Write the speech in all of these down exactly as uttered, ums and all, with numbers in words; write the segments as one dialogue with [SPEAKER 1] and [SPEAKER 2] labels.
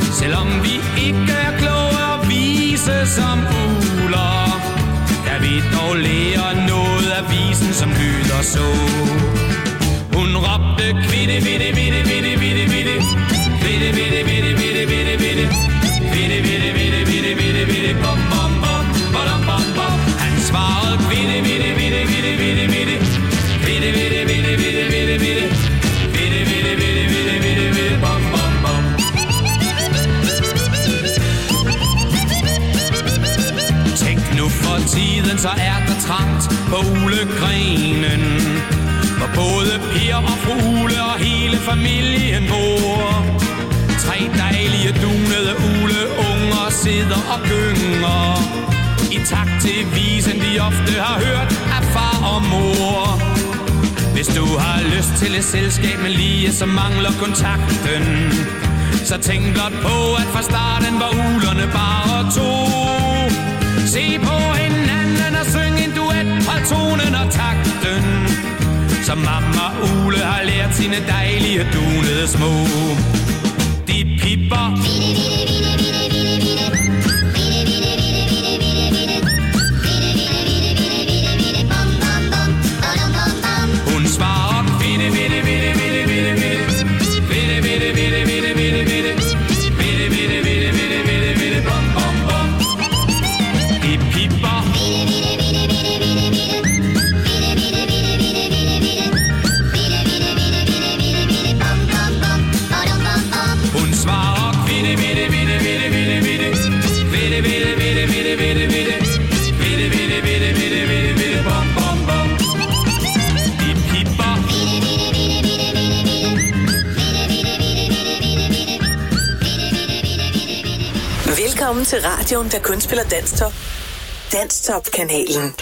[SPEAKER 1] Selvom vi ikke er kloge og vise som ugler, kan vi dog lære noget af visen, som lyder så. Hun råbte kvitte, vitte, vitte, vitte, vitte, vitte, vitte, vitte, vitte, vitte, vitte, vitte, vitte, vitte, vitte, vitte, vitte, vitte, bom, bom, bom, bom, bom, bom. Han svarede kvitte, vitte, vitte, vitte, vitte, vitte, vitte, vitte, vitte, vitte, vitte, vitte, vitte, vitte, vitte, vitte, vitte, vitte, bom, bom, bom. Tænk nu for tiden, så er der trangt på ulegrenen, hvor både Per og fru Ule og hele familien bor. Tre dejlige dunede uleunger sidder og gynger i takt til visen, de ofte har hørt af far og mor. Hvis du har lyst til et selskab, men lige så mangler kontakten, så tænk blot på, at fra starten var ulerne bare to. Se på hinanden og syng en duet, hold tonen og takten, som mamma Ule har lært sine dejlige dunede små. De pipper hun svarer vitte, vitte, vitte, vitte, vitte, vitte, vitte, vitte, vitte, vitte, vitte, vitte, vitte, vitte, vitte, vitte, vitte, bom, bom, bom. De pipper hun svarer vitte, vitte, vitte, vitte, vitte, vitte, vitte, vitte, vitte, vitte, vitte, vitte, vitte, vitte, vitte, vitte, vitte, vitte, bom, bom, bom. De pipper
[SPEAKER 2] Velkommen til radioen, der kun spiller Danstop. Danstop-kanalen.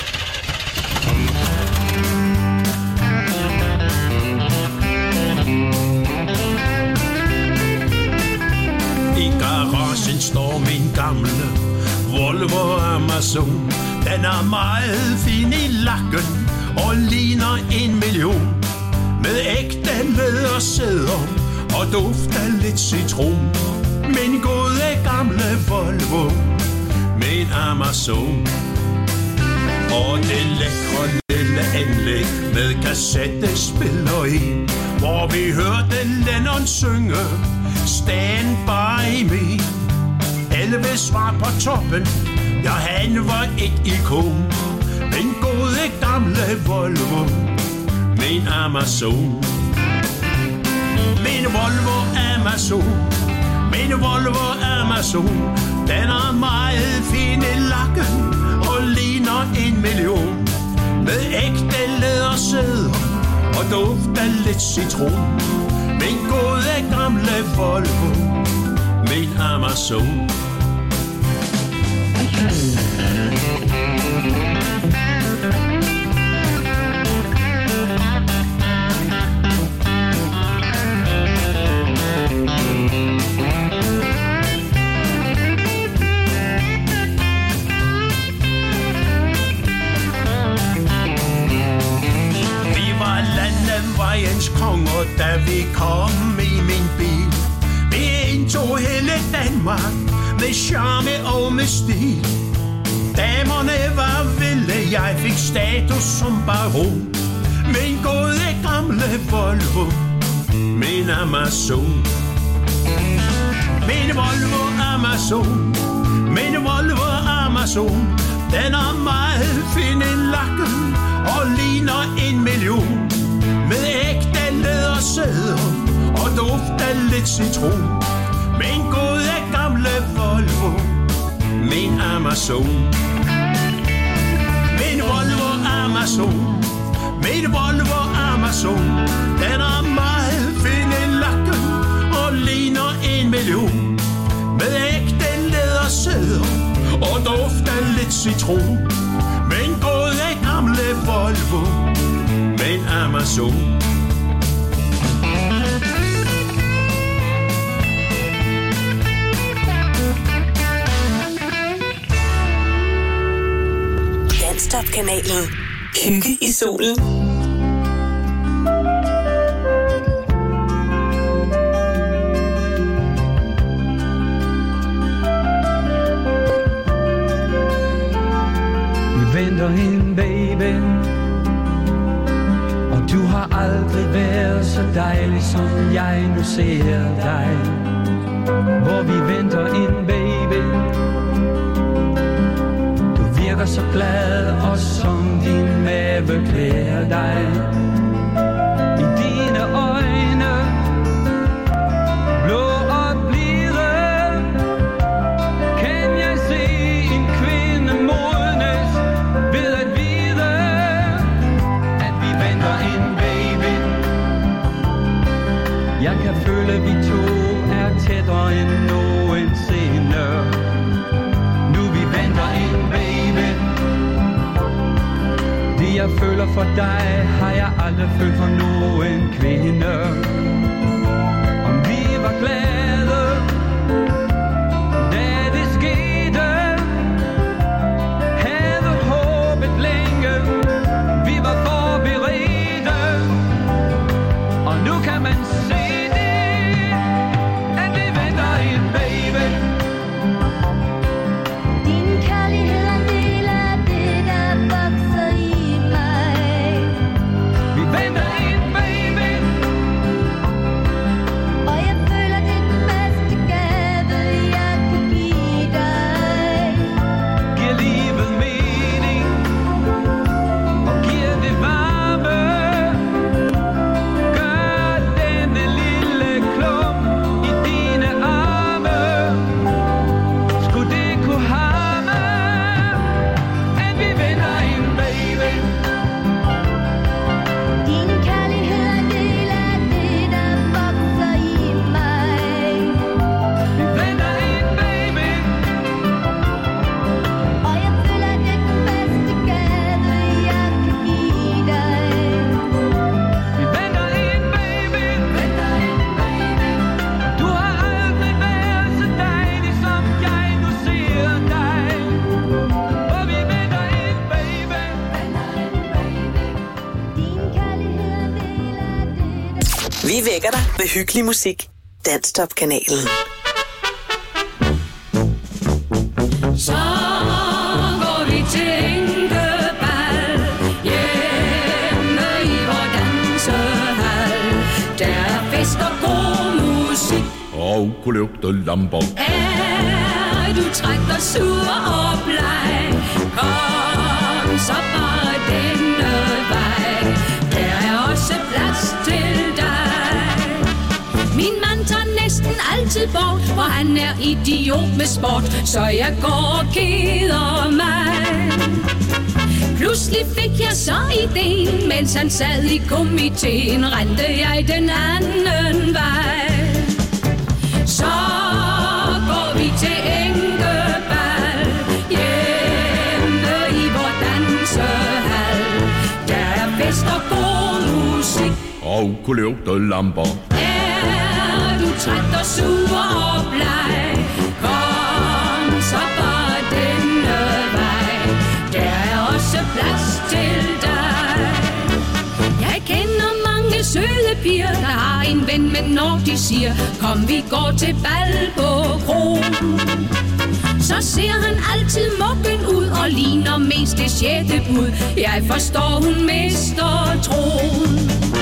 [SPEAKER 3] I garagen står min gamle Volvo Amazon. Den er meget fin i lakken og ligner en million, med ægte lædersæder og duft af lidt citron. Min gode gamle Volvo, min Amazon. Og det lækre lille anlæg med kassettespiller i, hvor vi hørte Lennon synge Stand By Me. Elvis var på toppen, ja han var et ikon. Min gode gamle Volvo, min Amazon. Min Volvo Amazon, min Volvo Amazon. Den er meget fin i lakken og ligner en million, med ægte lædersæder og duft af lidt citron. Min gode gamle Volvo, min Amazon. Vejens konger, da vi kom i min bil. Vi indtog hele Danmark med charme og med stil. Damerne var vilde, jeg fik status som baron. Min gode gamle Volvo, min Amazon. Min Volvo Amazon, min Volvo Amazon. Den er meget fin i lakken og ligner en million, med ægte lædersæder og duft af lidt citron. Min gode gamle Volvo, min Amazon. Min Volvo Amazon, min Volvo Amazon. Den er meget fin i lakken og ligner en million, med ægte lædersæder og duft af lidt citron. Min gode gamle Volvo, min Amazon.
[SPEAKER 2] Danstop-kanalen. Hygge i solen.
[SPEAKER 4] venter en baby, og du har aldrig været så dejlig, som jeg nu ser dig. Hvor vi venter en baby, du virker så glad, og som din mave klæder dig. I dine øjne, blå og blide, kan jeg se en kvinde modnes ved at vide, at vi venter en baby. Jeg kan føle, vi to er tættere end nogensinde. Nu vi venter en baby. Det jeg føler for dig, har jeg aldrig følt for nogen kvinde. Om vi var glade, da det skete, havde håbet længe, vi var forberedte. Og nu kan man se det, at vi venter en baby.
[SPEAKER 5] Din kærlighed er en del af det, der vokser i mig.
[SPEAKER 4] Vi venter en baby,
[SPEAKER 5] Og jeg føler, det er den bedste gave, jeg kan give dig.
[SPEAKER 4] giver livet mening og giver det varme. Gør denne lille klump i dine arme. Skulle det kunne harme, at vi venter en baby.
[SPEAKER 5] Din kærlighed er en del af det, der vokser i mig.
[SPEAKER 4] Vi venter en baby,
[SPEAKER 5] Og jeg føler, det er den bedste gave, jeg kan give dig.
[SPEAKER 4] vi venter en baby, venter en baby. Du har aldrig været så dejlig, som jeg nu ser dig. Og vi venter en baby, venter en baby.
[SPEAKER 5] Din kærlighed er en del af det, der
[SPEAKER 2] Vi vækker dig med hyggelig musik. Danstop-kanalen.
[SPEAKER 6] Så går vi til enkebal hjemme i vor dansehal. Der er fest og god musik.
[SPEAKER 3] Og kunne lugte lamper.
[SPEAKER 6] Er du træt og sur og bleg, kom så bare denne vej. Der er også plads til dig. Min mand tager næsten altid bort, for han er idiot med sport, så jeg går og keder mig. Pludselig fik jeg så ideen, mens han sad i komiteen, rendte jeg den anden vej. Så går vi til enkebal hjemme i vor dansehal. Der er fest og god musik.
[SPEAKER 3] Og kunne lugte lamper.
[SPEAKER 6] Er du træt og sur og bleg, kom så bare denne vej. Der er også plads til dig. Jeg kender mange søde piger, der har en ven, men når de siger, kom vi går til bal på krogen, så ser han altid muggen ud og ligner mest det sjette bud. Jeg forstår, hun mister troen.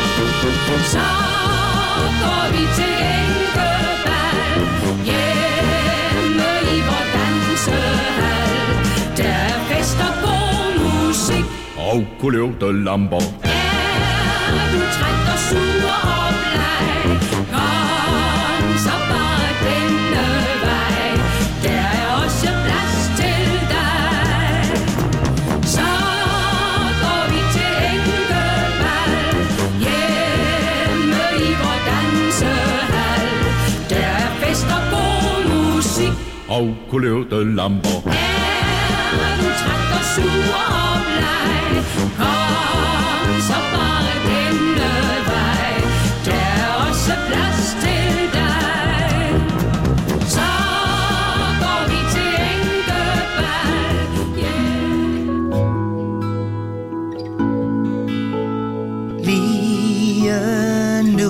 [SPEAKER 6] Så går vi til enkebal hjemme i vor dansehal. Der er fest og god musik.
[SPEAKER 3] Og kunne lugte lamper.
[SPEAKER 6] Er du træt og sur og bleg, kom så bare denne vej. Der er også plads til dig. Så går vi til enkebal hjemme i vor dansehal. Der er fest og god musik.
[SPEAKER 3] Og kunne lugte lamper.
[SPEAKER 6] Er du træt og sur og bleg, kom så bare denne vej. Der er også plads til dig. Så går vi til enkebal, yeah.
[SPEAKER 7] Lige nu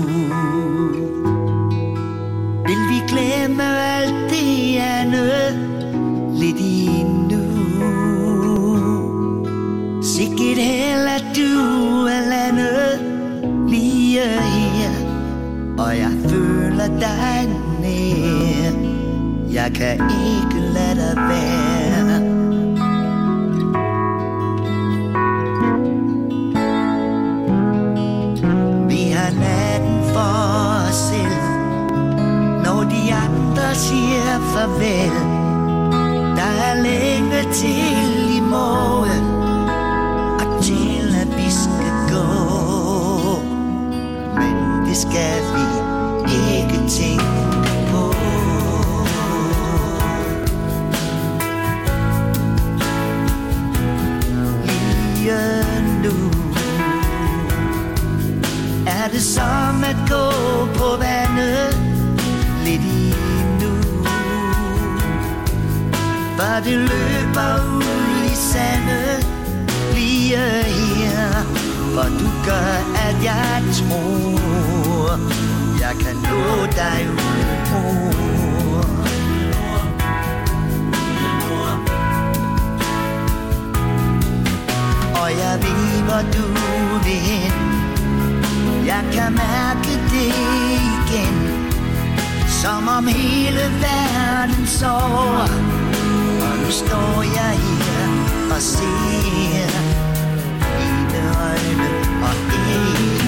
[SPEAKER 7] vil vi glemme alt det andet lidt endnu. Jeg kan ikke lade dig være. Vi har natten for os selv. Når de andre siger farvel, der er længe til i morgen, og til at vi skal gå. Men det skal vi ikke tænke på. Lige nu er det som at gå på vandet lidt endnu, for det løber ud i sandet lige her, for du gør, at jeg tror, jeg kan nå dig uden ord. Og jeg ved, hvor du vil hen. Jeg kan mærke det igen, som om hele verden sover. Og nu står jeg her og ser dine øjne og ikke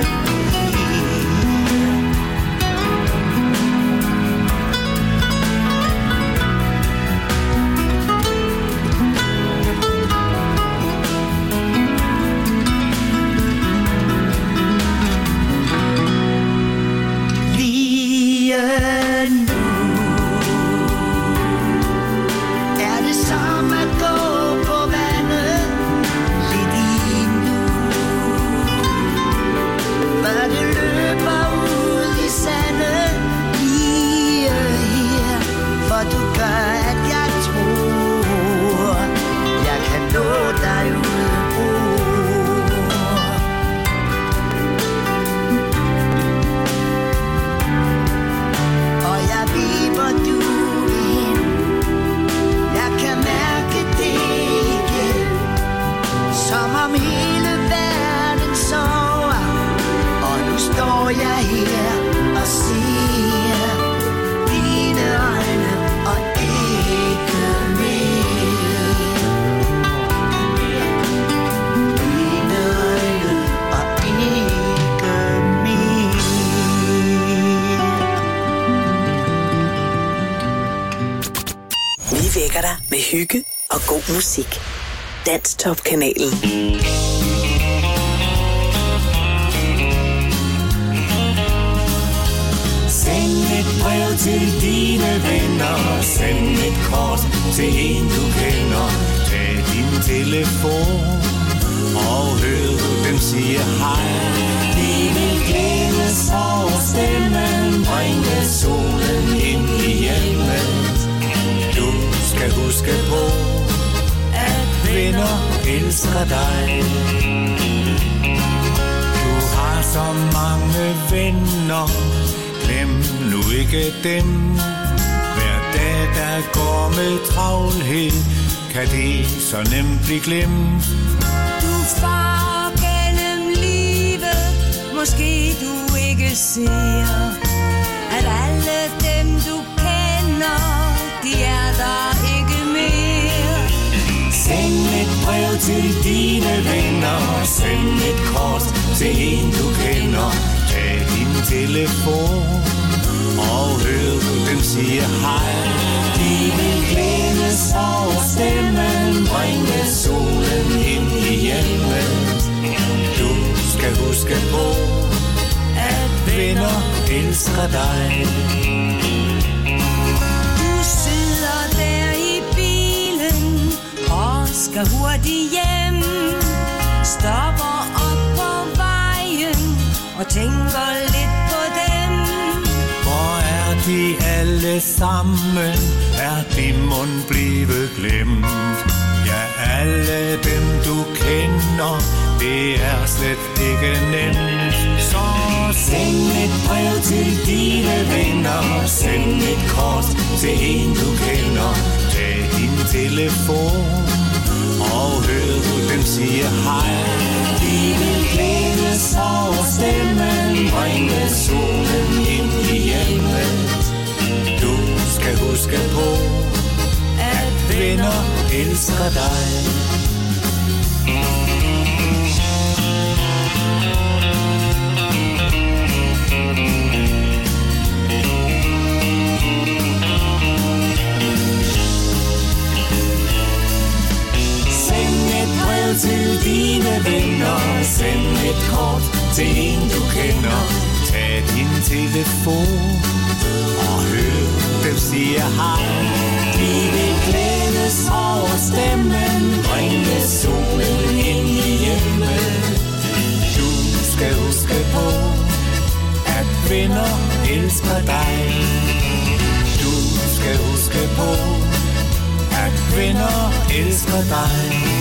[SPEAKER 2] med hygge og god musik. Danstop-kanalen.
[SPEAKER 1] Send et brev til dine venner, send et kort til en du kender. Tag din telefon og hør dem sige hej. De vil glædes over stemmen, bringe solen ind i hjemmet. Du skal huske på, at venner elsker dig. Du har så mange venner, glem nu ikke dem. Hver dag der går med travlhed, kan det så nemt blive glemt.
[SPEAKER 6] Du farer gennem livet, måske du ikke ser, at alle dem du kender, de er der ikke mere.
[SPEAKER 1] Send et brev til dine venner, send et kort til en du kender. Tag din telefon og hør dem sige hej. De vil glædes over stemmen, bringe solen ind i hjemmet. Du skal huske på, at venner elsker dig.
[SPEAKER 6] Skal hurtigt hjem, stopper op på vejen og tænker lidt på dem.
[SPEAKER 1] Hvor er de alle sammen, er de mund blevet glemt? Ja, alle dem du kender, det er slet ikke nemt. Så send et brev til dine venner, send et kort til en du kender. Tag din telefon og hør dem sige hej. De vil glædes over stemmen, bringe solen ind i hjemmet. Du skal huske huske på, at venner elsker dig. Til dine venner, send et kort til en du kender. Tag din telefon og hør dem sige hej. Vi vil glædes over stemmen, bringe solen ind i hjemmet. Du skal huske på, at venner elsker dig. Du skal huske på, at venner elsker dig.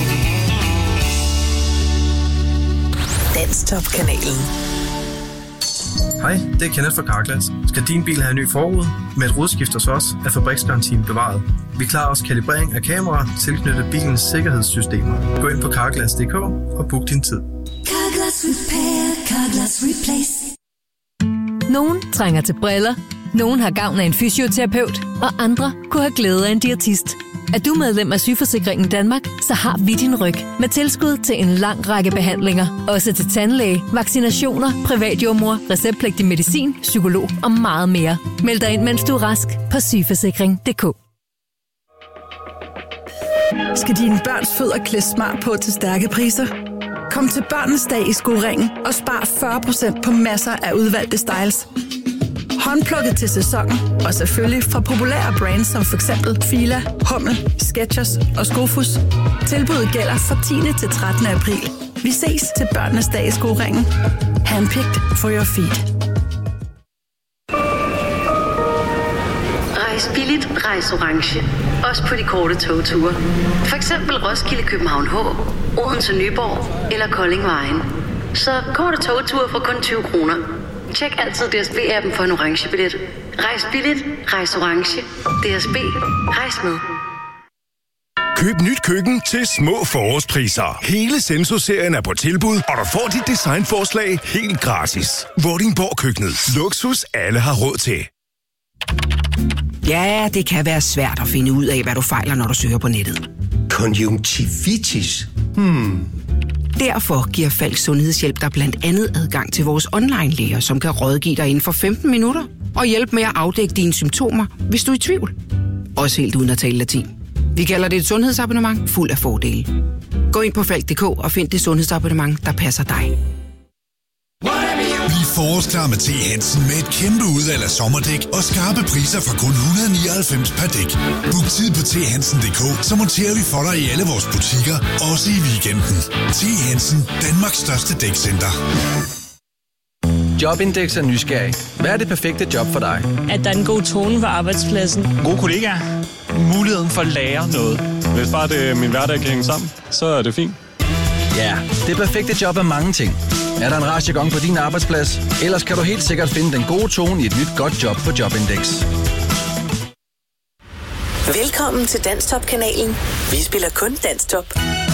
[SPEAKER 2] Danstop-kanalen.
[SPEAKER 8] Hej, det er Kenneth fra Carglass. Skal din bil have en ny forrude? Med et rudeskift hos os er fabriksgarantien bevaret. Vi klarer også kalibrering af kameraer tilknyttet bilens sikkerhedssystemer. Gå ind på carglass punktum d k og book din tid.
[SPEAKER 9] Carglass Repair, Carglass Replace.
[SPEAKER 10] Nogen trænger til briller, nogen har gavn af en fysioterapeut, og andre kunne have glæde af en diætist. Er du medlem af Sygeforsikringen Danmark, så har vi din ryg med tilskud til en lang række behandlinger. Også til tandlæge, vaccinationer, privatjordmor, receptpligtig medicin, psykolog og meget mere. Meld dig ind, mens du er rask på sygeforsikring punktum d k.
[SPEAKER 11] Skal dine børns fødder klædes smart på til stærke priser? Kom til Børnenes Dag i Skoringen og spar fyrre procent på masser af udvalgte styles. Håndplukket til sæsonen, og selvfølgelig fra populære brands som for eksempel Fila, Hummel, Skechers og Skofus. Tilbuddet gælder fra tiende til trettende april. Vi ses til Børnenes Dag i Skoringen. Handpicked for your feet.
[SPEAKER 12] Rejs billigt, rejs orange. Også på de korte togture. For eksempel Roskilde, København H, Odense, Nyborg eller Kolding Vejen. Så korte togture for kun tyve kroner. Tjek altid D S B-appen for en orange billet. Rejs billigt, rejs orange. D S B, rejs med.
[SPEAKER 13] Køb nyt køkken til små forårspriser. Hele Senso-serien er på tilbud, og du får dit designforslag helt gratis. Vordingborg Køkkenet. Luksus alle har råd til.
[SPEAKER 14] Ja, det kan være svært at finde ud af, hvad du fejler, når du søger på nettet.
[SPEAKER 15] Konjunktivitis? Hmm...
[SPEAKER 14] Derfor giver Falk Sundhedshjælp dig blandt andet adgang til vores online-læger, som kan rådgive dig inden for femten minutter og hjælpe med at afdække dine symptomer, hvis du er i tvivl. Også helt uden at tale latin. Vi kalder det et sundhedsabonnement fuld af fordele. Gå ind på falk punktum d k og find det sundhedsabonnement, der passer dig.
[SPEAKER 16] Bliv forårsklar med T. Hansen med et kæmpe udvalg af sommerdæk og skarpe priser fra kun et hundrede og nioghalvfems per dæk. Book tid på t hansen punktum d k, så monterer vi for dig i alle vores butikker, også i weekenden. T. Hansen, Danmarks største dækcenter.
[SPEAKER 17] Jobindex er nysgerrig. Hvad er det perfekte job for dig?
[SPEAKER 18] At der er en god tone på arbejdspladsen.
[SPEAKER 19] Gode kollegaer. Muligheden for at lære noget. Hvis bare det, min hverdag kan hænge sammen, så er det fint.
[SPEAKER 17] Ja, det perfekte job er mange ting. Er der en rar jargon på din arbejdsplads? Ellers kan du helt sikkert finde den gode tone i et nyt godt job på Jobindex.
[SPEAKER 2] Velkommen til Danstop-kanalen. Vi spiller kun Danstop.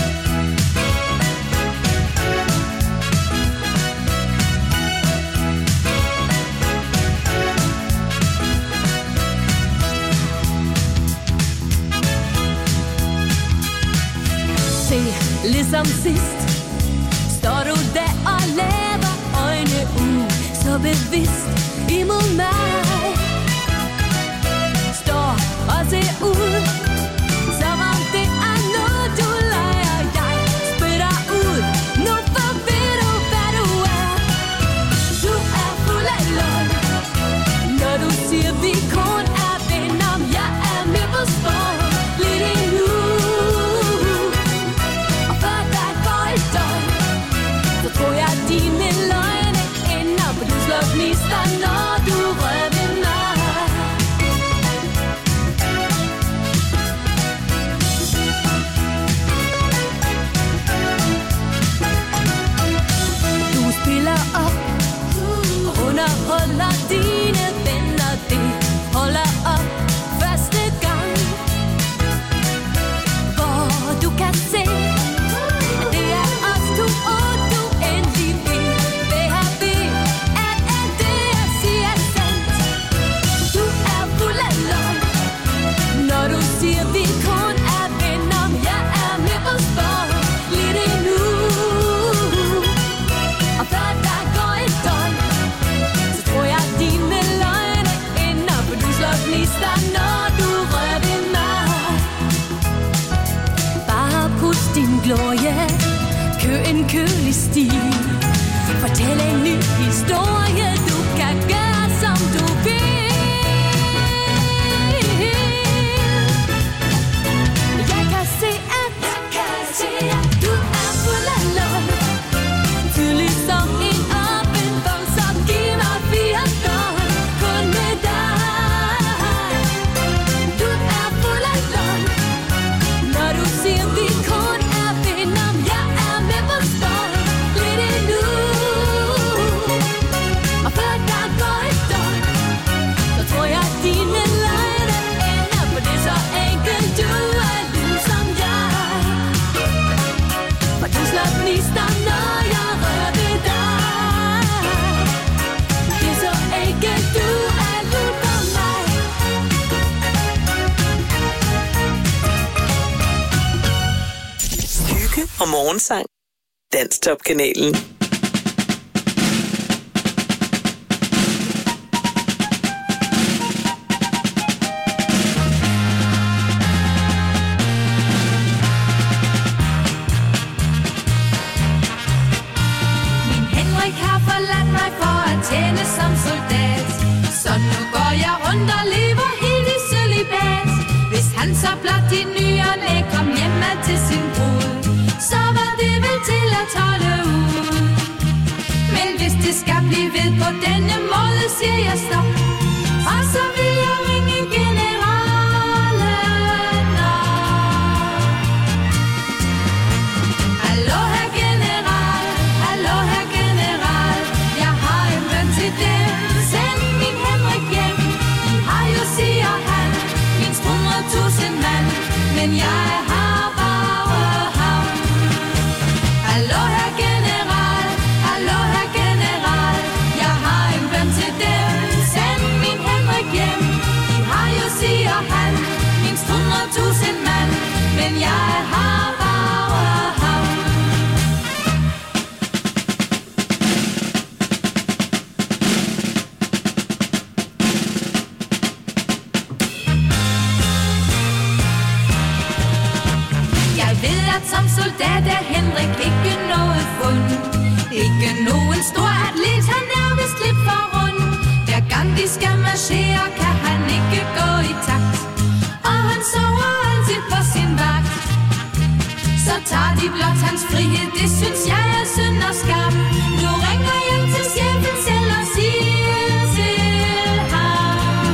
[SPEAKER 6] Se, ligesom sidst står du der og laver øjne ud, så bevidst imod mig. Står og ser ud, som om det er noget du leger. Jeg spytter ud, nu for ved du hvad du er. Du er fuld af løgn, når du siger vi kun er venner. Jeg er med på sport, lidt endnu. Tror jeg dine løgne ender på du slår gnister, når du rører
[SPEAKER 2] og morgensang. Danstop-kanalen.
[SPEAKER 6] Henrik har forladt mig for at tjene som soldat. Så nu går jeg rundt og lever helt i cølibat. Hvis han så blot i ny og næ kom hjem til sin brud, så var det vel til at holde ud. Men hvis det skal blive ved på denne måde, siger jeg stop. Og så vil jeg ringe generalen op. Hallo herr general, hallo herr general, jeg har en bøn til dem. Send min Henrik hjem. I har jo, siger han, mindst hundrede tusind mand, men jeg har bare ham. Hallo herr general, hallo herr general, jeg har en bøn til dem. Send min Henrik hjem. I har jo, siger han, mindst hundrede tusind mand, men jeg har bare ham. Jeg ved, at som soldat er Henrik ikke noget fund. Ikke nogen stor atlet, han er vist lidt for rund. Hver gang de skal marchere, kan han ikke gå i takt. Og han sover altid på sin vagt. Så tager de blot hans frihed, det synes jeg er synd og skam. Nu ringer jeg til chefen selv og siger til ham: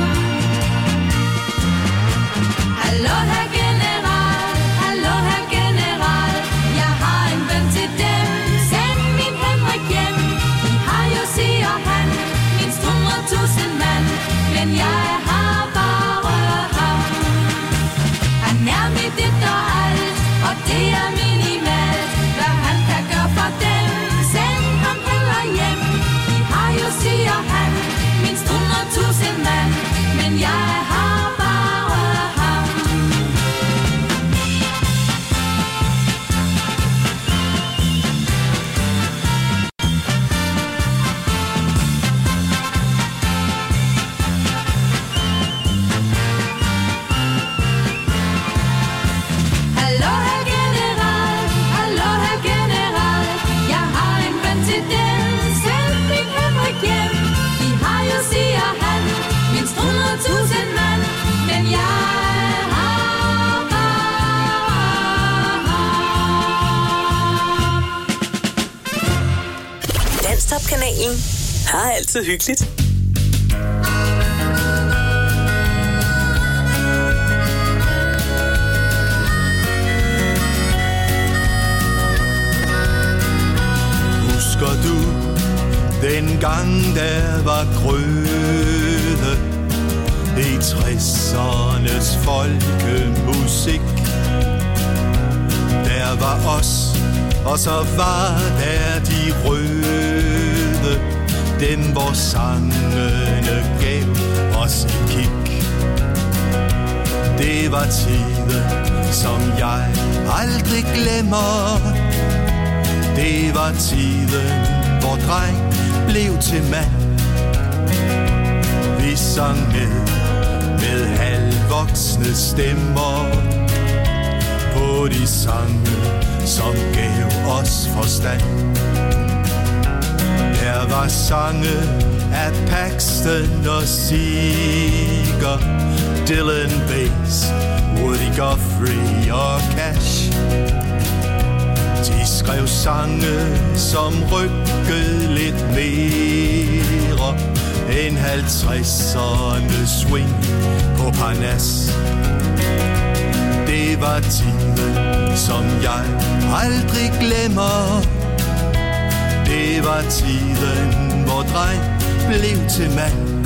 [SPEAKER 6] hallo herr general, hallo herr general, jeg har en bøn til dem. Send min Henrik hjem. I har jo, siger han, mindst hundrede tusind mand, men jeg har bare ham. Han er mit et og alt, og det er minimalt, hvad han kan gøre for dem. Send ham heller hjem. I har jo, siger han, mindst hundrede tusind mand, men jeg har bare ham. Hallo herr general, hallo herr general, jeg har en bøn til dem. Send min Henrik hjem. I har jo, siger han, mindst hundrede tusind mand, men jeg har bare ham.
[SPEAKER 2] Danstop-kanalen har altid hyggeligt.
[SPEAKER 3] Husker du dengang der var grøde i tressernes folkemusik? Der var os, og så var der de røde, dem hvor sangene gav os et kick. Det var tiden, som jeg aldrig glemmer. Det var tiden, hvor dreng blev til mand. Vi sang med, med halvvoksne stemmer på de sange, som gav os forstand. Der var sange af Paxton og Seeger, Dylan Bass, Woody Guthrie og Cash. De skrev sange, som rykkede lidt mere end halvtredserne swing på Parnas. Det var tiden, som jeg aldrig glemmer. Det var tiden, hvor dreng blev til mand.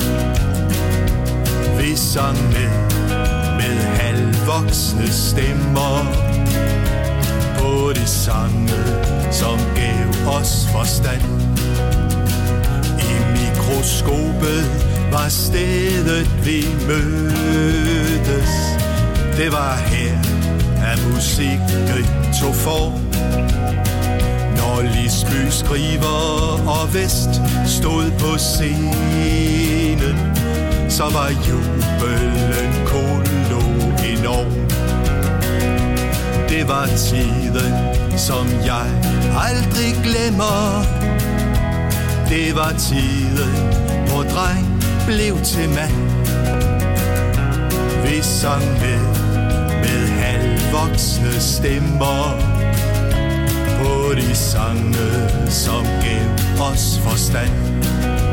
[SPEAKER 3] Vi sang med, med halvvoksne stemmer på de sange, som gav os forstand. I mikroskopet var stedet, vi mødtes. Det var her, at musikken tog form.
[SPEAKER 20] Når Lisby skriver og Vest stod på scenen, så var jubelen kolo enorm. Det var tiden, som jeg aldrig glemmer. Det var tiden, hvor dreng blev til mand. Vi sang med, med halvvoksne stemmer på de sange, som gav os forstand.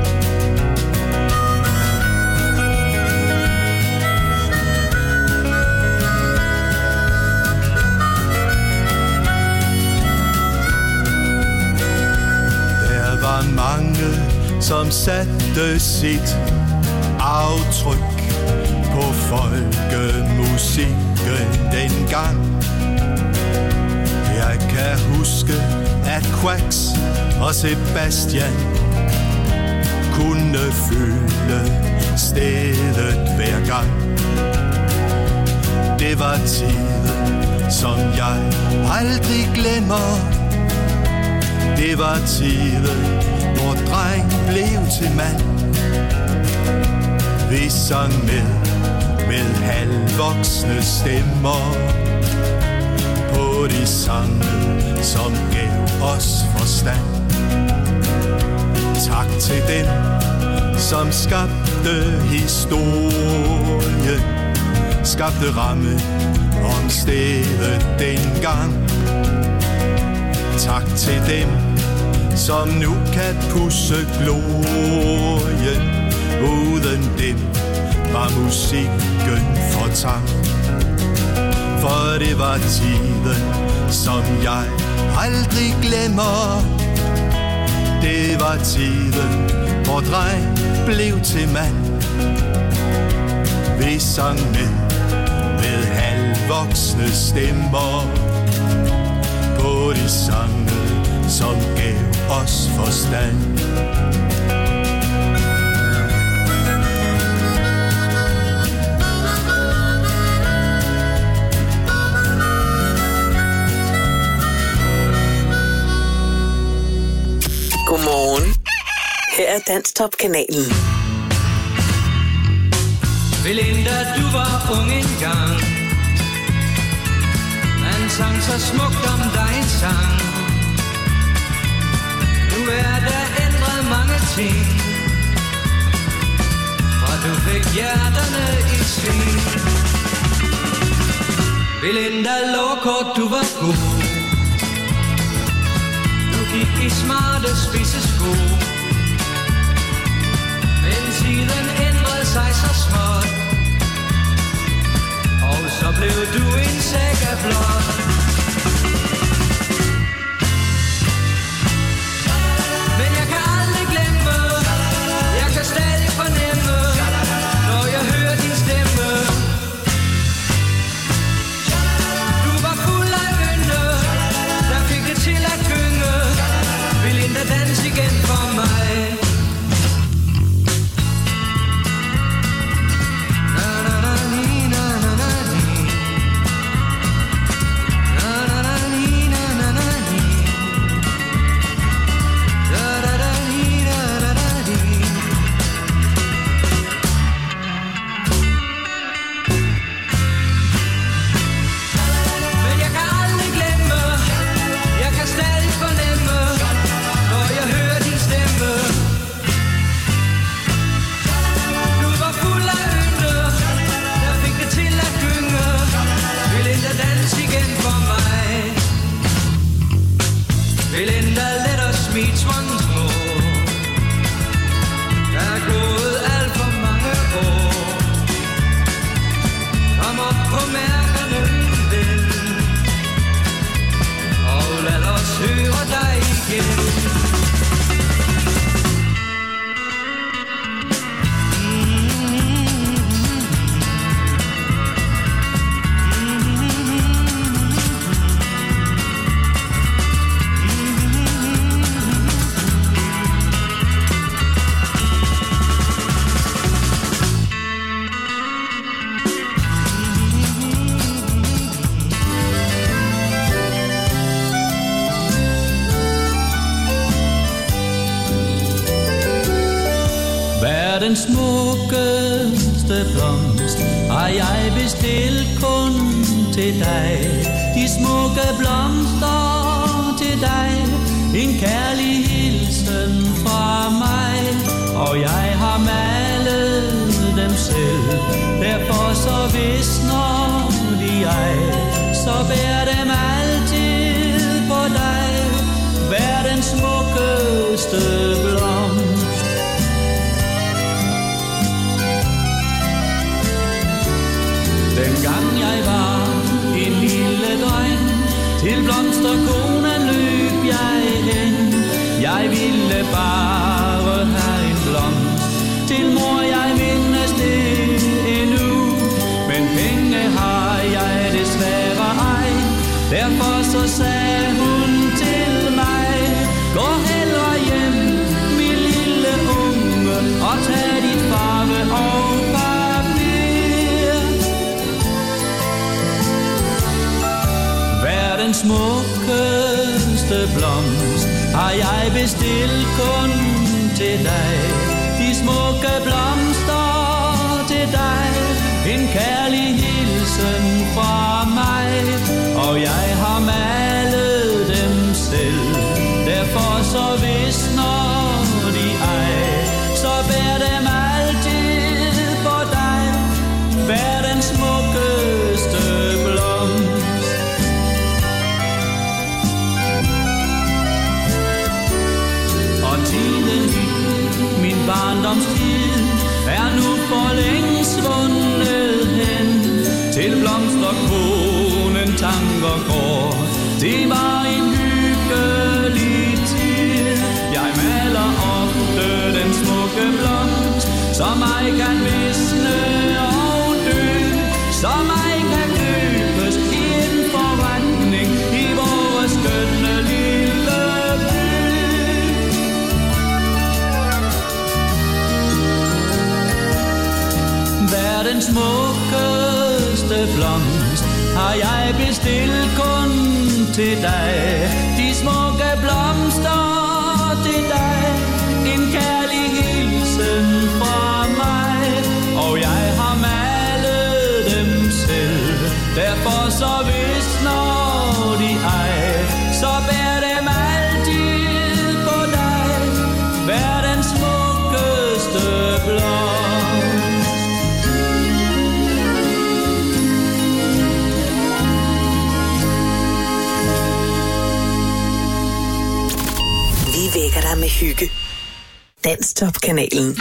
[SPEAKER 20] Der var mange, som satte sit aftryk på folkemusikken dengang. Jeg kan huske, at Quax og Sebastian kunne fylde stedet hver gang. Det var tiden, som jeg aldrig glemmer. Det var tiden, hvor dreng blev til mand. Vi sang med, med halvvoksne stemmer på de sange, som gav os forstand. Tak til dem, som skabte historien, skabte ramme om stedet dengang. Tak til dem, som nu kan pusse glorien. Uden dem var musikken for tam. For det var tiden, som jeg aldrig glemmer. Det var tiden, hvor dreng blev til mand. Vi sang med, med halvvoksne stemmer på de sange, som gav os forstand.
[SPEAKER 2] Godmorgen. Her er Danstop-kanalen.
[SPEAKER 4] Belinda, du var ung engang. Man sang så smukt om dig en sang. Nu er der ændret mange ting, og du fik hjerterne i sving. Belinda, lovkort, du var god. Du gik i smarte spidse sko. Men tiden ændrede sig så småt, og så blev du en sæk af blåt. Men jeg kan aldrig glemme, jeg kan stadig fornemme, når jeg hører din stemme. Du var fuld af ynde, der fik det til at gynge. Belinda, dans igen for mig.
[SPEAKER 1] Verdens smukkeste blomst har jeg bestilt kun til dig. De smukke blomster til dig, en kærlig hilsen fra mig. Og jeg har malet dem selv, derfor så visner de ej. Så bær dem altid på dig, verdens smukkeste blomst. Dengang jeg var en lille dreng, til blomsterkonen løb jeg hen. Jeg ville bare have en blomst, til mor jeg mindes det endnu. Men penge har jeg desværre ej, derfor så sagde hun til mig: gå hellere hjem, min lille unge, og tag dit farve og papir. Verdens smukkeste blomst har jeg bestilt kun til dig. De smukke blomster til dig, en kærlig hilsen fra mig. Og jeg har malet dem selv, derfor så visner de ej. Så bær dem altid på dig, verdens smukkeste blomst. Og tiden i min barndomstid er nu for længe svundet hen. Til blomsterkonen tanker går, det var en hyggelig tid. Jeg maler ofte den smukke blomst, som ej kan visne og dø, som ej kan købes i en forretning i vores skønne lille by. Verdens smukkeste blomst har jeg bestilt kun til dig. De smukke blomster til dig, en kærlig hilsen fra mig. Og jeg har malet dem selv, derfor så visner de ej. Så bær dem altid på dig, verdens smukkeste blomst.
[SPEAKER 2] Vækker dig med hygge. Danstop-kanalen.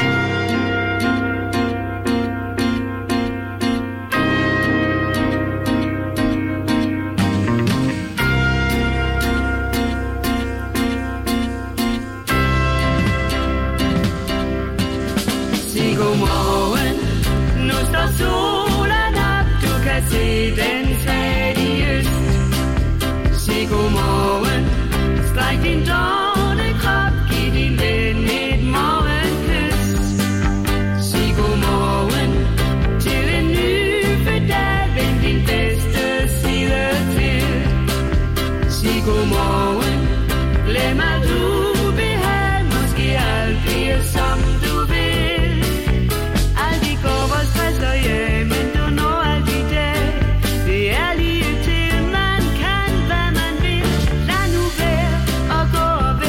[SPEAKER 6] Sig godmorgen, nu står solen op, du kan se den svag i øst. Sig godmorgen, stræk din dår. Giv din ven et morgenkys. Sig godmorgen til en nyfødt dag. Vend din bedste side til. Sig godmorgen, glem alt ubehag. Måske alt bliver som du vil. Alt i går var stress og ja, men du når alt i dag. Det er lige til man kan, hvad man vil. Lad nu være og gå og vær.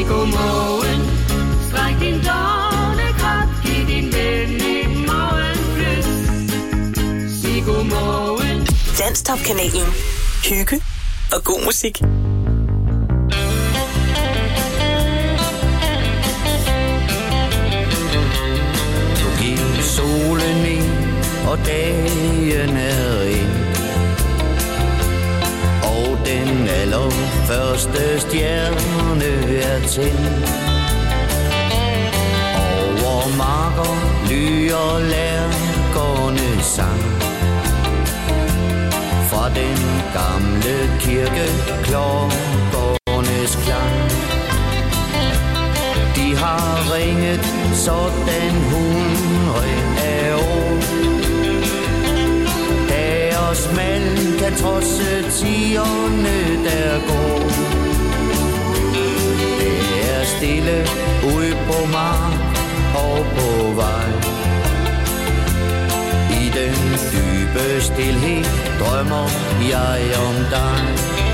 [SPEAKER 6] Sig godmorgen, stræk din dårnekrop, giv din ven en morgenfløs. Sig godmorgen.
[SPEAKER 2] Danstop-kanalen. Hygge og god musik.
[SPEAKER 21] Nu gik solen ind, og dagen er ind. Og den allerførste stjerne er tændt. Over marker lyder lærkernes sang. Fra den gamle kirke klokkernes klang. De har ringet sådan hundrede af år. Deres mand kan trodse tierne der går. Det er stille ude på mark og på vej. I den dybe stilhed drømmer jeg om dig.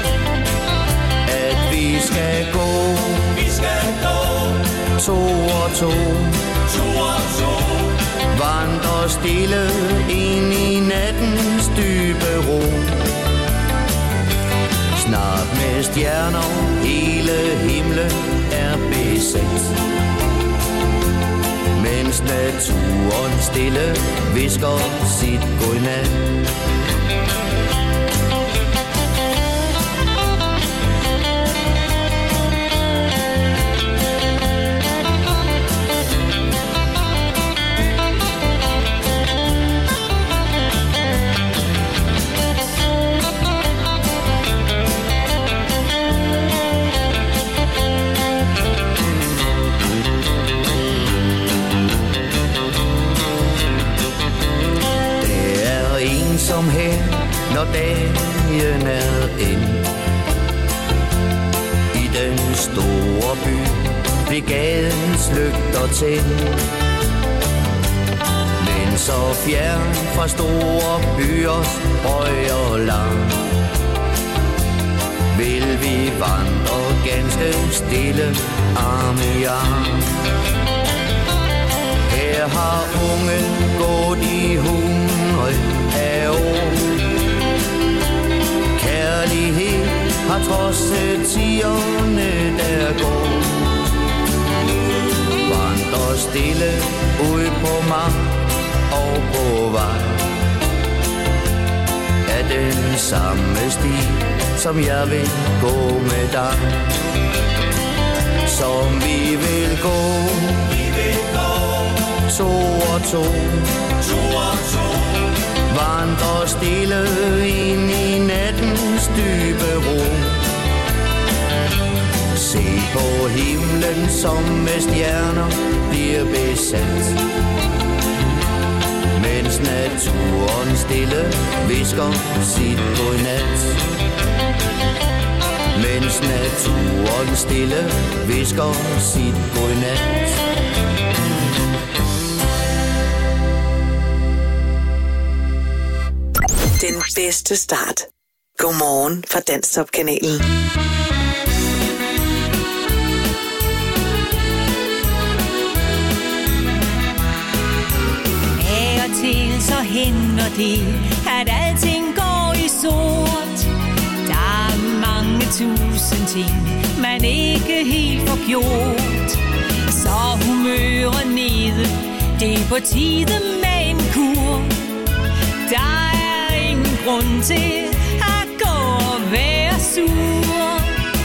[SPEAKER 21] At vi skal gå, vi skal gå, to og to, to og to. Vandre stille ind i nattens dybe ro. Snart med stjerner hele himlen er besat. Mens naturen stille visker sit godnat. Som her, når dagen er ind. I den store by blev gadens lygter tændt. Men så fjern fra store byers højre land vil vi vandre ganske stille arm i arm. Her har unge gået i hundrede af år. Kærlighed har trodset tierne der går. Vandrer stille ude på mark og på vej. Af den samme sti, som jeg vil gå med dig. Som vi vil gå, vi vil gå. To og to, to og to. Vandrer stille ind i nattens dybe ro. Se på himlen, som med stjerner bliver besat. Mens naturen stille visker sit godnat. Mens naturen stille visker sit godnat.
[SPEAKER 2] Den bedste start. Godmorgen fra Danstop-kanalen.
[SPEAKER 22] Af og til så hænder det, at alting går i sort. Der er mange tusind ting, man ikke helt får gjort. Så humøret nede, det er på tide med en kur. Der er ingen grund til at gå og være sur.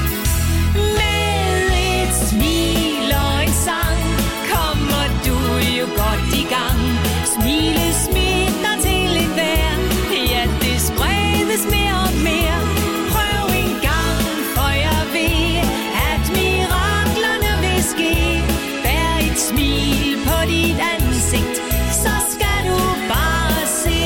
[SPEAKER 22] Med et smil og en sang kommer du jo godt i gang. Smilet smitter til et vejr, ja det spredes mere og mere. Prøv en gang, for jeg ved, at miraklerne vil ske. Bær et smil på dit ansigt, så skal du bare se.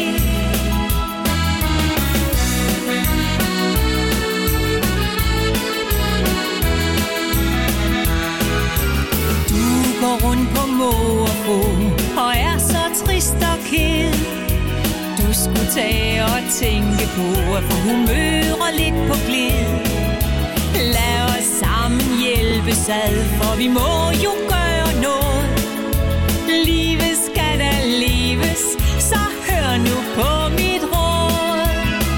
[SPEAKER 22] Går rundt på må og få, og er så trist og ked. Du skulle tage og tænke på at få humøret lidt på glæde. Lad os sammen hjælpes ad, for vi må jo gøre noget. Livet skal da leves, så hør nu på mit råd.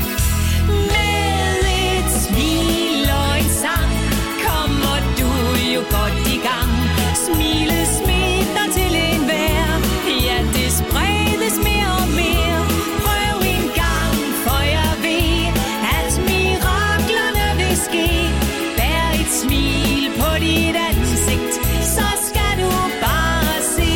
[SPEAKER 22] Med et smil og en sang kommer du jo godt i gang. Smilet smitter til enhver, ja det spredes mere og mere. Prøv en gang, for jeg ved, at miraklerne vil ske. Bær et smil på dit ansigt, så skal du bare se.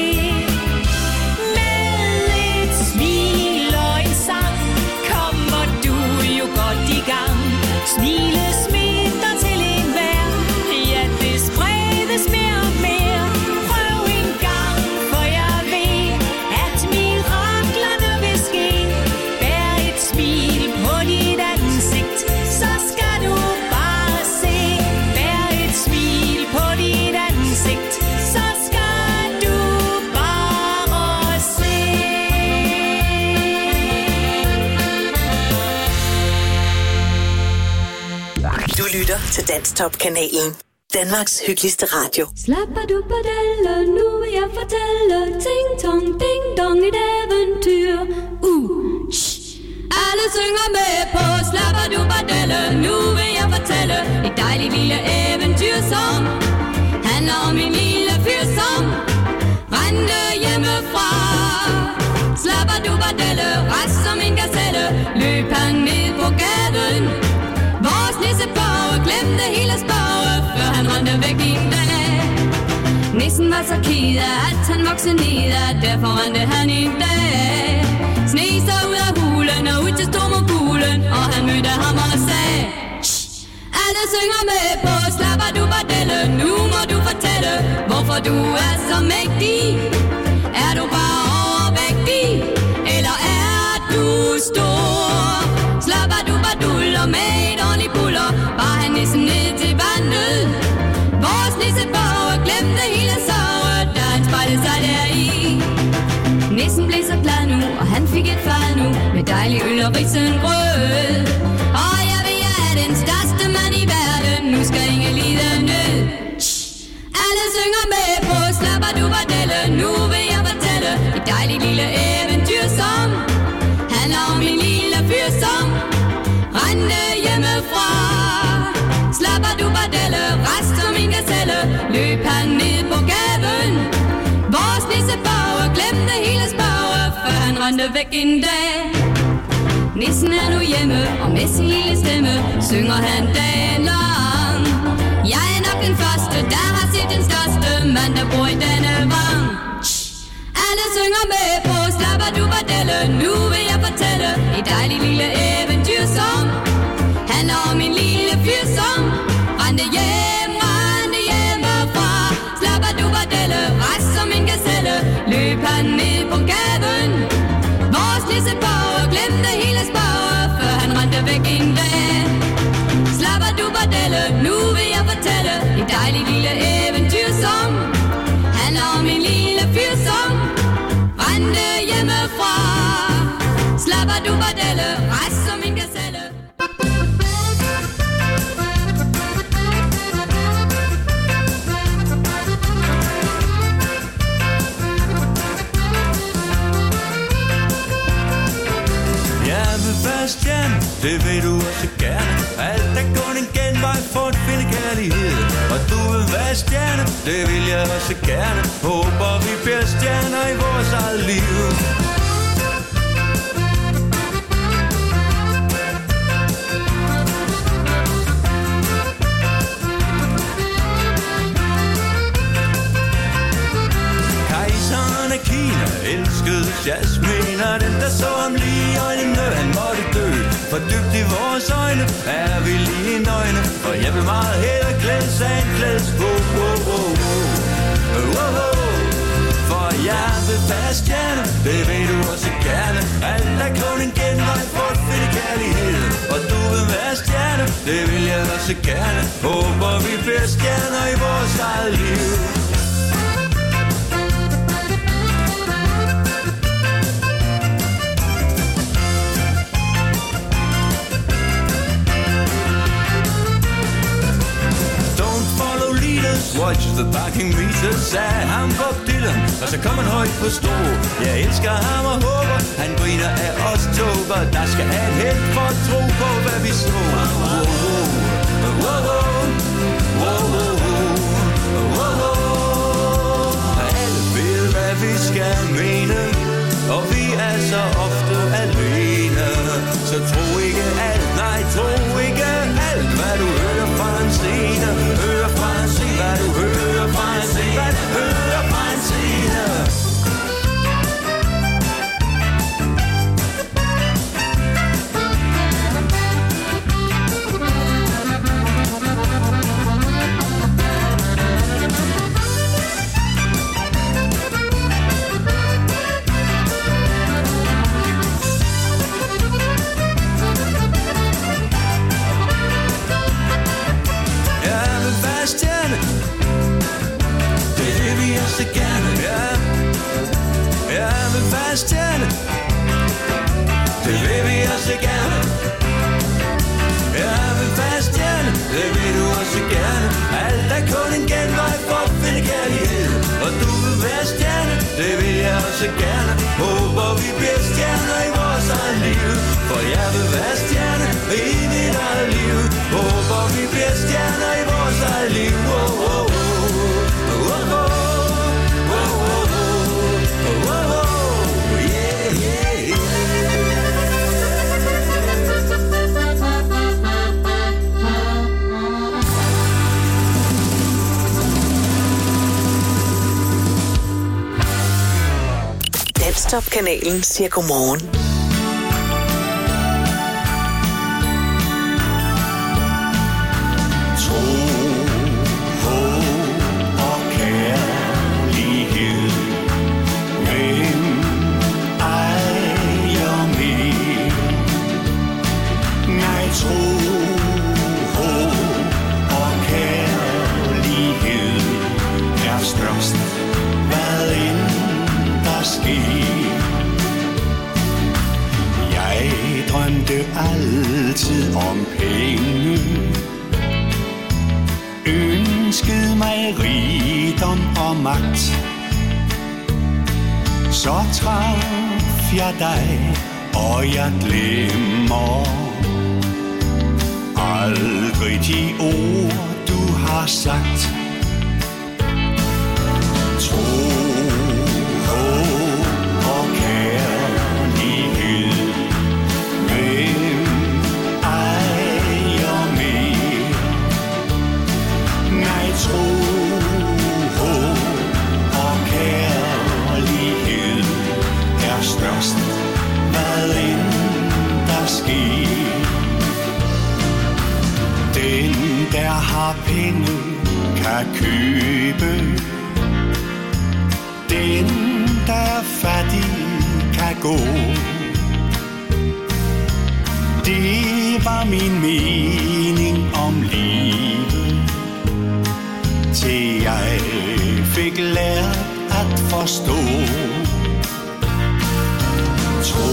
[SPEAKER 22] Med et smil og en sang kommer du jo godt i gang. Smilet smitter til enhver, ja det spredes mere og mere. Prøv en gang, for jeg ved, at miraklerne vil ske. Bær et smil på dit ansigt, så skal du bare se. Bær et smil på dit ansigt, så skal du bare se.
[SPEAKER 2] Du lytter til Danstop-kanalen. Danmarks hyggeligste radio.
[SPEAKER 9] Slapper du padelle, nu vil jeg fortælle. Ting tong ding dong, et eventyr. Uh, shh. Alle synger med på slapper du padelle, nu vil jeg fortælle. Et dejligt lille eventyr, som handler om en lille fyr, som rendte hjemmefra. Slapper du padelle, rest som en gazelle, løb han ned på gaden. Vores nissebage glemte hele spage, før han rendte væk en dag. Nissen var så ked af, at han voksede ned af, derfor rendte han en dag. Sne sig ud af hulen og ud til stormogulen, og han mødte ham og sagde: Shh, alle synger med på slapper du padelle, nu må du fortælle, hvorfor du er så mægtig. Er du bare overvægtig, eller er du stor? Slapper du paduller med et ordentligt buller, var han nissen ned til vandet. Vores nissebage glemte hele sorget, da han spejlede sig deri. Nissen blev så glad nu, og han fik et fad nu, med dejlig øl og risengrød. Og jeg ved, jeg er den største mand i verden, nu skal ingen lide nød. Shh, alle synger med på slapper du padelle, nu vil jeg fortælle et dejligt lille eventyr, som handler om en lille fyr, som rendte hjemmefra. Slapper du padelle, rest som en gazelle, løb han ned på gaden. Vores nissebage glemte hele spage, før han rendte væk en dag. Nissen er nu hjemme, og med sin lille stemme synger han dagen lang. Jeg er nok den første, der har set den største mand, der bor i denne vang. Alle synger med på slapper du padelle, nu vil jeg fortælle et dejligt lille eventyr, som handler om en lille fyr, som rendte hjem, rendte hjemmefra. Slapper du padelle, rest som en gazelle, løb han ned på gaden. Vores nissebage glemte hele spage, før han rendte væk en dag. Slapper du padelle, nu vil jeg fortælle et dejligt lille eventyr, som handler om en lille fyr, som rendte hjemmefra. Slapper du padelle, rejs som en gazelle.
[SPEAKER 20] Jeg vil være stjerne, det ved du også gerne. Alt er kun en genvej for at finde kærlighed. Og du vil være stjerne, det vil jeg også gerne. Håber vi bliver stjerner i vores eget liv. Kejseren af Kina elskede Jasmine, og den der så ham lige i øjnene, han måtte dø. For dybt i vores øjne er vi lige i nøgne, og jeg vil meget hellere klædes af en klædesbog. Oh, oh, oh. Oh, oh. For jeg vil være stjerne, det ved du også gerne. Alt er kun en genvej for at finde kærlighed. Og du vil være stjerne, det vil jeg også gerne. Håber vi bliver stjerner i vores eget liv. the parking meter, sagde ham Bob Dylan, og så kom han højt på stå. Jeg elsker ham og håber, han griner af os tober. Der skal have et held for at tro på, hvad vi så. Wow, wow, wow, wow, wow. Alle ved, hvad vi skal mene, og vi er så ofte alene. Så tro ikke alt, nej, tro ikke alt, hvad du hører fra en scene. Hør fra en scene, hvad du hører fra en scene, hvad du hører fra en scene. Stjerne, det vil vi også gerne. Jeg vil være stjerne, det vil du også gerne. Alt er kun en genvej for at finde kærlighed. Og du vil være stjerne, det vil jeg også gerne. Håber vi bliver stjerner i vores eget liv. For jeg vil være stjerne i mit eget liv. Håber vi bliver stjerner i vores eget liv. Oh, oh, oh. Oh, oh, oh.
[SPEAKER 2] Danstop-kanalen siger godmorgen.
[SPEAKER 3] Tro, håb og kærlighed. Hvem ejer mere? Nej, tro, håb og kærlighed er størst, hvad end der sker. Jeg drømte altid om penge, ønskede mig rigdom og magt. Så traf jeg dig, og jeg glemmer aldrig de ord, du har sagt. Tro, håb og kærlighed. Hvem ejer mere? Nej, tro, håb og kærlighed er størst, hvad end der sker. Den, der har penge, kan købe. Den, der er fattig, kan gå. Det var min mening om livet, til jeg fik lært at forstå. Tro,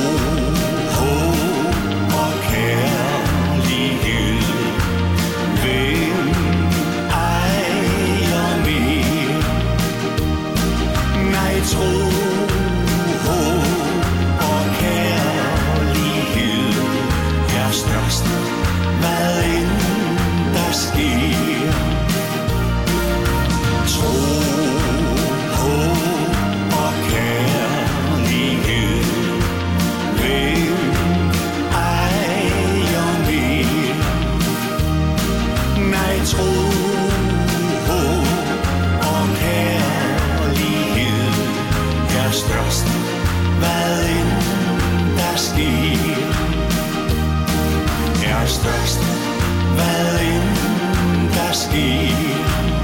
[SPEAKER 3] håb og kærlighed. Hvem ejer mere? Nej, tro, håb og kærlighed er størst, hvad end der sker. Tro, håb og kærlighed. Hvem ejer mere? Nej, tro, håb og kærlighed er størst, hvad end der sker. Er størst, hvad end der sker.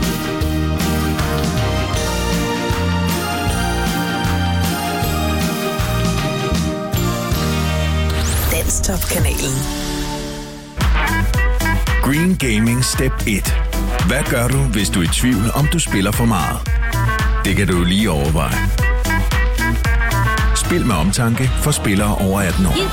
[SPEAKER 2] Danstop-kanalen.
[SPEAKER 13] Green Gaming Step et. Hvad gør du, hvis du er i tvivl, om du spiller for meget? Det kan du lige overveje. Spil med omtanke for spillere over atten år.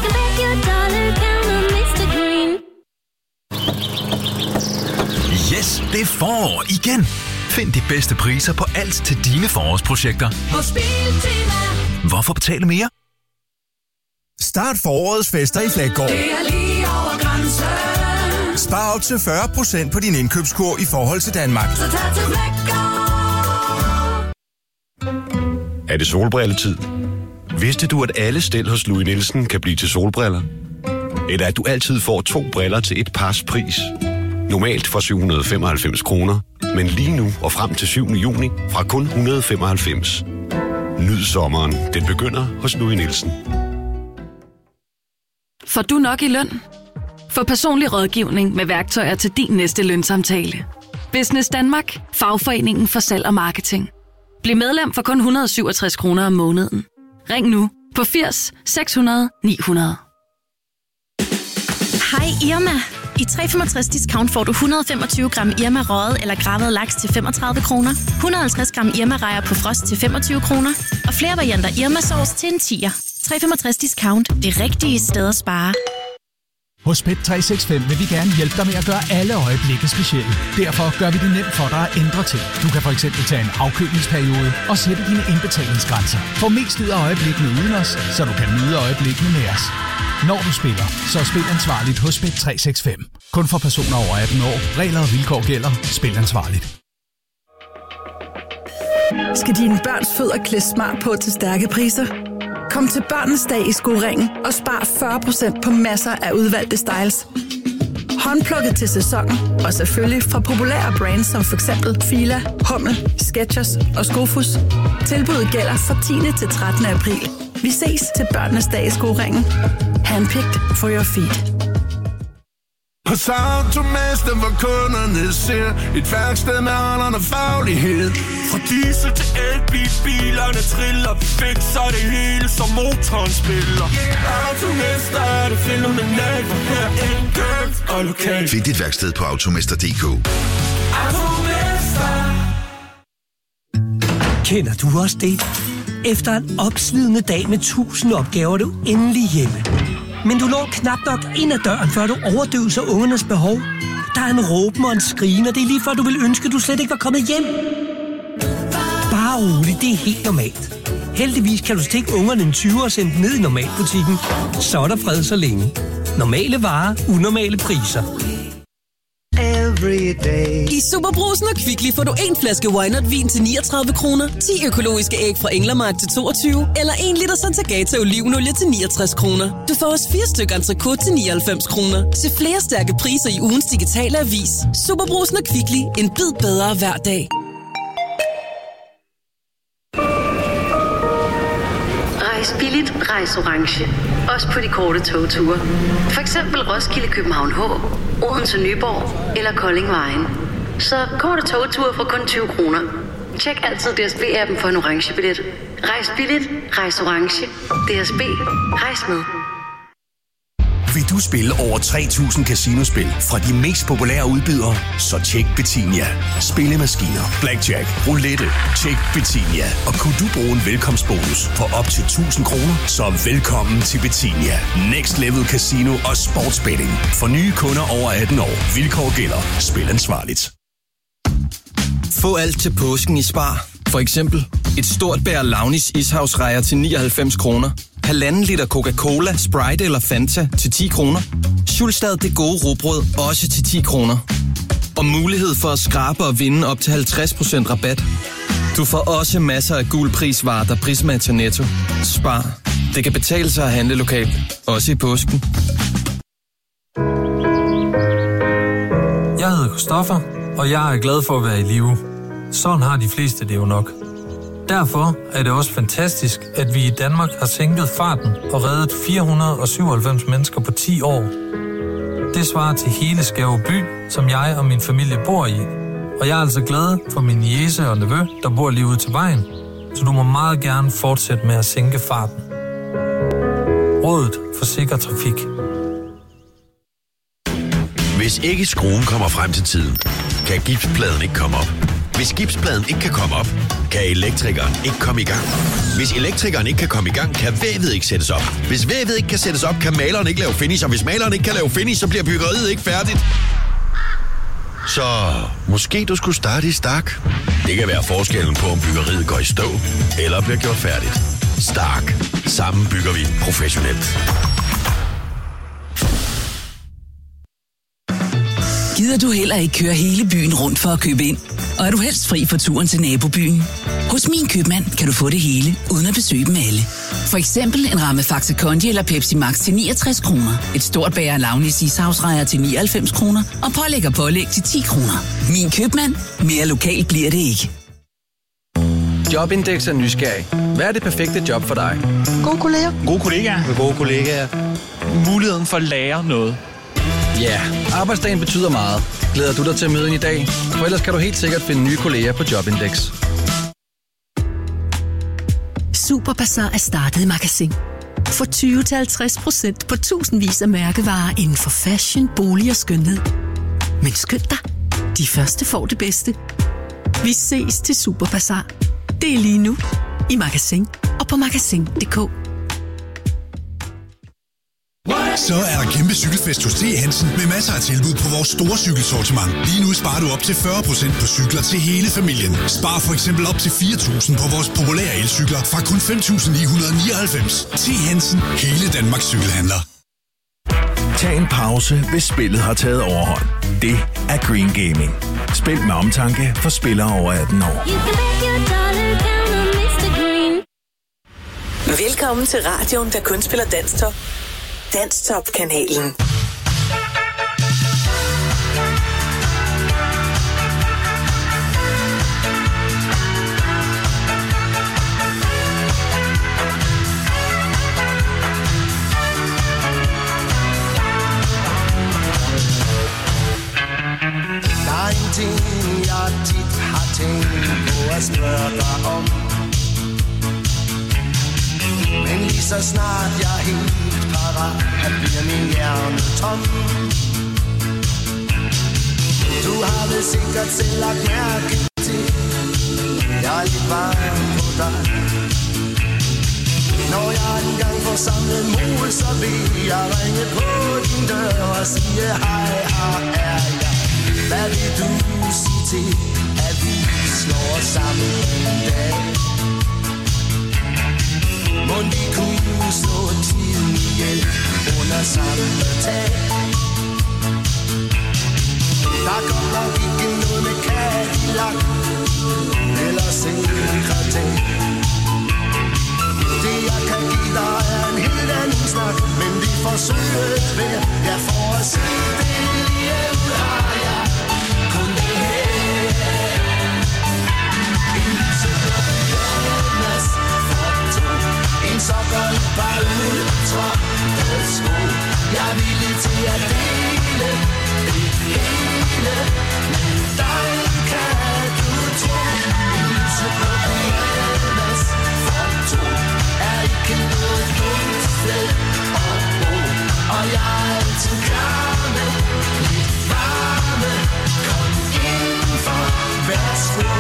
[SPEAKER 5] Yes, det er forår igen! Find de bedste priser på alt til dine forårsprojekter.
[SPEAKER 7] Hos Biltema.
[SPEAKER 5] Hvorfor betale mere?
[SPEAKER 23] Start forårets fester i Flækgaard.
[SPEAKER 7] Det er lige over grænsen.
[SPEAKER 23] Spar op til fyrre procent på din indkøbskurv i forhold til Danmark.
[SPEAKER 7] Så tag til Flækgaard.
[SPEAKER 24] Er det solbrilletid? Vidste du, at alle stel hos Louis Nielsen kan blive til solbriller? Eller at du altid får to briller til et pars pris? Normalt for syv hundrede og femoghalvfems kroner, men lige nu og frem til syvende juni fra kun et hundrede og femoghalvfems. Nyd sommeren. Den begynder hos Louis Nielsen.
[SPEAKER 25] Får du nok i løn? Få personlig rådgivning med værktøjer til din næste lønsamtale. Business Danmark. Fagforeningen for salg og marketing. Bliv medlem for kun et hundrede og syvogtres kroner om måneden. Ring nu på firs seks hundrede ni hundrede.
[SPEAKER 26] Hej Irma. I tre komma femogtres discount får du et hundrede og femogtyve gram Irma røget eller gravet laks til femogtredive kroner, et hundrede og halvtreds gram Irma rejer på frost til femogtyve kroner og flere varianter Irma sauce til en tier. tre komma femogtres discount. Det rigtige sted at spare.
[SPEAKER 27] Hos Bet tre seks fem vil vi gerne hjælpe dig med at gøre alle øjeblikke specielle. Derfor gør vi det nemt for dig at ændre ting. Du kan for eksempel tage en afkølingsperiode og sætte dine indbetalingsgrænser. Få mest ud af øjeblikkene uden os, så du kan nyde øjeblikkene med os. Når du spiller, så spil ansvarligt hos Bet tre seks fem. Kun for personer over atten år. Regler og vilkår gælder. Spil ansvarligt.
[SPEAKER 11] Skal dine børns fødder klæde smart på til stærke priser? Kom til Børnenes Dag i Skoringen og spar fyrre procent på masser af udvalgte styles. Håndplukket til sæsonen og selvfølgelig fra populære brands som for eksempel Fila, Hummel, Skechers og Skofus. Tilbuddet gælder fra tiende til trettende april. Vi ses til Børnenes Dag i Skoringen. Handpicked for your feet.
[SPEAKER 3] Hos Automester, hvor kunderne ser et værksted med holderne faglighed. Fra diesel til elbil, bilerne triller. Vi fikser det hele, som motoren spiller. Automester er det fænomenalt, for her enkelt og lokalt.
[SPEAKER 28] Find dit værksted på automester punktum d k.
[SPEAKER 3] Automester.
[SPEAKER 29] Kender du også det? Efter en opslidende dag med tusind opgaver, er du endelig hjemme. Men du når knap nok ind ad døren, før du overdøver ungernes behov. Der er en råben og en skrigen, og det er lige før, du vil ønske, at du slet ikke var kommet hjem. Bare rolig, det er helt normalt. Heldigvis kan du stikke ungerne en tyver og sende dem ned i normalbutikken. Så er der fred så længe. Normale varer, unormale priser.
[SPEAKER 30] I Superbrugsen og Kvickly får du en flaske Wynot vin til niogtredive kroner, ti økologiske æg fra Englermark til toogtyve, eller en liter Santagata olivenolie til niogtres kroner. Du får også fire stykker entrecôte til nioghalvfems kroner. Se flere stærke priser i ugens digitale avis. Superbrugsen og Kvickly. En bid bedre hver dag.
[SPEAKER 12] Rejs billigt, rejs orange. Også på de korte togture. For eksempel Roskilde, København H, Odense, Nyborg eller Kolding Vejen. Så korte togture for kun tyve kroner. Tjek altid D S B-appen for en orange billet. Rejs billigt, rejs orange. D S B. Rejs med.
[SPEAKER 23] Vil du spille over tre tusind casinospil fra de mest populære udbydere? Så tjek Betinia. Spillemaskiner, blackjack, roulette. Tjek Betinia. Og kunne du bruge en velkomstbonus på op til tusind kroner? Så velkommen til Betinia. Next Level Casino og Sportsbetting. For nye kunder over atten år. Vilkår gælder. Spil ansvarligt.
[SPEAKER 17] Få alt til påsken i Spar. For eksempel et stort bær Launis ishavsrejer til nioghalvfems kroner. Halvanden liter Coca-Cola, Sprite eller Fanta til ti kroner. Schulstad det gode rugbrød også til ti kroner. Og mulighed for at skrabe og vinde op til halvtreds procent rabat. Du får også masser af gul prisvarer, der prismænd til Netto. Spar. Det kan betale sig at handle lokalt. Også i påsken.
[SPEAKER 31] Jeg hedder Christoffer, og jeg er glad for at være i live. Sådan har de fleste det jo nok. Derfor er det også fantastisk, at vi i Danmark har sænket farten og reddet fire hundrede og syvoghalvfems mennesker på ti år. Det svarer til hele Skæve by, som jeg og min familie bor i. Og jeg er altså glad for min niece og nevø, der bor lige ude til vejen. Så du må meget gerne fortsætte med at sænke farten. Rådet for sikker trafik.
[SPEAKER 28] Hvis ikke skruen kommer frem til tiden, kan gipspladen ikke komme op. Hvis gipspladen ikke kan komme op, kan elektrikeren ikke komme i gang. Hvis elektrikeren ikke kan komme i gang, kan vævet ikke sættes op. Hvis vævet ikke kan sættes op, kan maleren ikke lave finish. Og hvis maleren ikke kan lave finish, så bliver byggeriet ikke færdigt. Så måske du skulle starte i Stark. Det kan være forskellen på, om byggeriet går i stå eller bliver gjort færdigt. Stark. Sammen bygger vi professionelt.
[SPEAKER 1] Gider du heller ikke køre hele byen rundt for at købe ind? Og er du helst fri for turen til nabobyen? Hos Min Købmand kan du få det hele, uden at besøge dem alle. For eksempel en ramme Faxe Kondi eller Pepsi Max til niogtres kroner. Et stort bager Launis ishavsrejer til nioghalvfems kroner. Og pålæg og pålæg til ti kroner. Min Købmand. Mere lokalt bliver det ikke.
[SPEAKER 17] Jobindex er nysgerrig. Hvad er det perfekte job for dig?
[SPEAKER 4] Gode kolleger.
[SPEAKER 6] Gode kollegaer. Med gode kollegaer. Muligheden for at lære noget.
[SPEAKER 17] Ja, yeah, arbejdsdagen betyder meget. Glæder du dig til at møde ind i dag? For ellers kan du helt sikkert finde nye kolleger på Jobindex.
[SPEAKER 8] Superbazar er startet i Magasin. For tyve til halvtreds procent på tusindvis af mærkevarer inden for fashion, bolig og skønhed. Men skynd dig, de første får det bedste. Vi ses til Superbazar. Det er lige nu i Magasin og på magasin punktum d k.
[SPEAKER 10] Så er der kæmpe cykelfest hos T. Hansen med masser af tilbud på vores store cykelsortiment. Lige nu sparer du op til fyrre procent på cykler til hele familien. Spar for eksempel op til fire tusind på vores populære elcykler fra kun fem tusind ni hundrede nioghalvfems. T. Hansen, hele Danmarks cykelhandler.
[SPEAKER 13] Tag en pause, hvis spillet har taget overhånd. Det er Green Gaming. Spil med omtanke for spillere over atten år.
[SPEAKER 2] Velkommen til radioen, der kun spiller Danstop. Danstop-kanalen.
[SPEAKER 14] Der er en ting, jeg tit har tænkt på at spørge dig om. Men lige så snart jeg er helt parat, at bliver min hjerne tom. Du har vel sikkert selv lagt mærke til, jeg er lidt varm på dig. Når jeg engang får samlet mod, så vil jeg ringe på din dør og sige hej, her er jeg. Hvad vil du sige til, at vi slår os sammen en dag? Må vi kunne slå tiden ihjel under samme tag? Der går nok ikke noget med Cadillac eller sekretær. Det jeg kan give dig er en helt anden snak, men vi forsøger et vejr. Jeg får at se det lige ud har jeg kun det her. En lyseblå pyjamas for to. En sokker i par ultra sko. Jeg er villig til at dele det hele. Men dig kan du tro. En lyseblå pyjamas for to er ikke noget dumt sted at bo. Og jeg er altid klar med lidt varme. Kom indenfor, værsgo.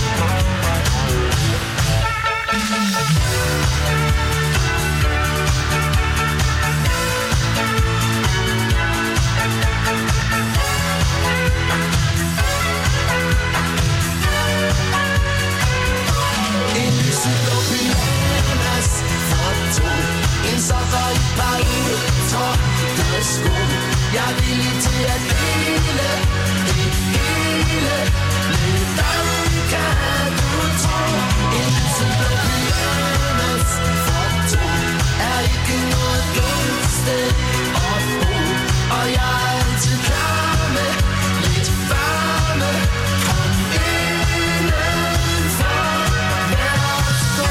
[SPEAKER 14] En lyseblå pyjamas for to. En sokker i par ultra sko. Jeg er villig til at dele det hele. Med dig kan du tro. En lyseblå pyjamas for to er ikke noget dumt sted at bo. Og jeg er altid klar med lidt varme. Kom indenfor, værsgo.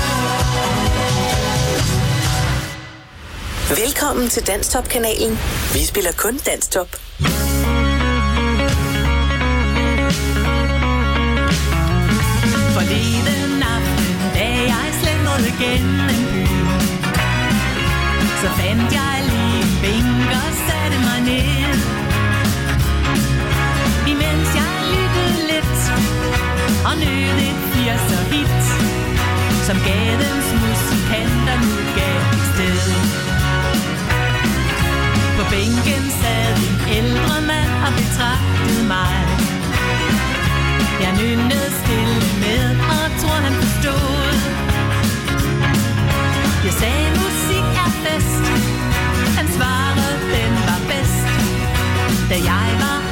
[SPEAKER 2] Velkommen til Danstop-kanalen. Vi spiller kun Danstop.
[SPEAKER 15] Forleden aften, da jeg slendrede gennem byen, så fandt jeg lige en bænk og satte mig ned. Imens jeg lyttede lidt og nød et firser hit, som gadens musikanter nu gav et sted. På bænken sad en ældre mand og betragtede mig. da jeg var